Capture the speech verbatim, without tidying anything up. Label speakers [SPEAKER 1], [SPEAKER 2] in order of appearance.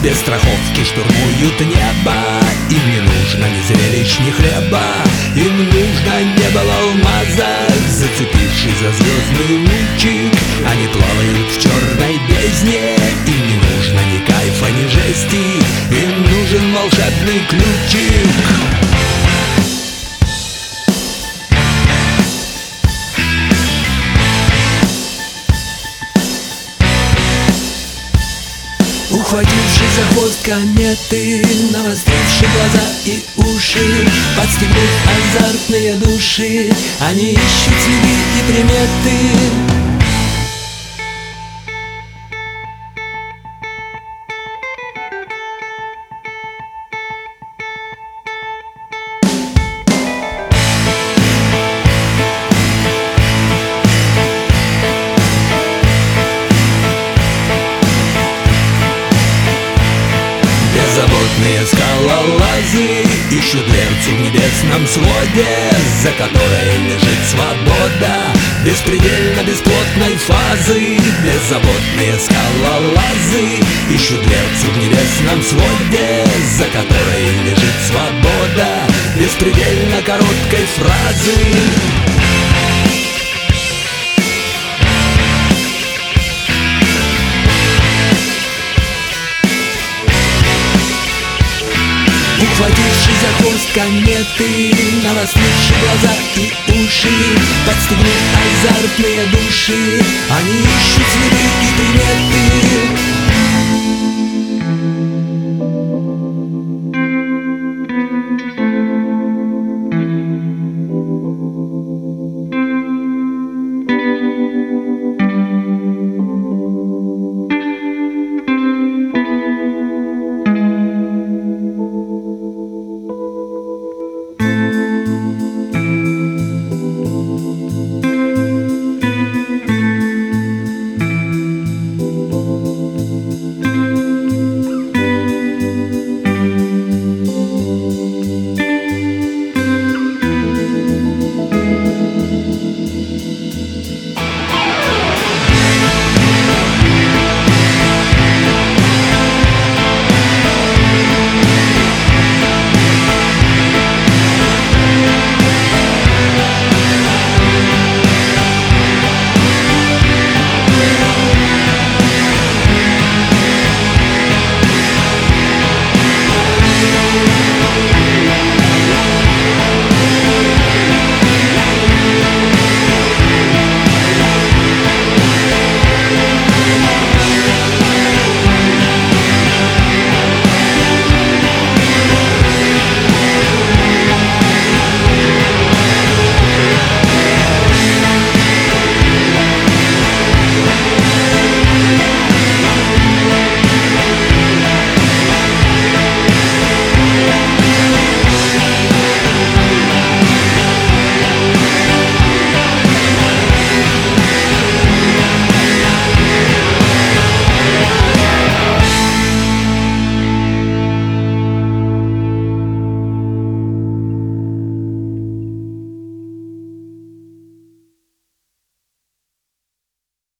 [SPEAKER 1] без страховки штурмуют небо. Им не нужно ни зрелищ, ни хлеба, им нужно небо в алмазах. Зацепившись за звездный лучик, они плавают в черной бездне. Им не нужно ни кайфа, ни жести, им нужен волшебный ключик. Ухватившись за хвост кометы, навостривши глаза и уши, подстегнув азартные души, они ищут следы и приметы. Беззаботные скалолазы ищут дверцу в небесном своде, за которой лежит свобода беспредельно бесплотной фазы. Беззаботные скалолазы ищут дверцу в небесном своде, за которой лежит свобода беспредельно короткой фразы. Ухватившись за хвост кометы, навостривши глаза и уши, подстегнув азартные души, они ищут следы и приметы.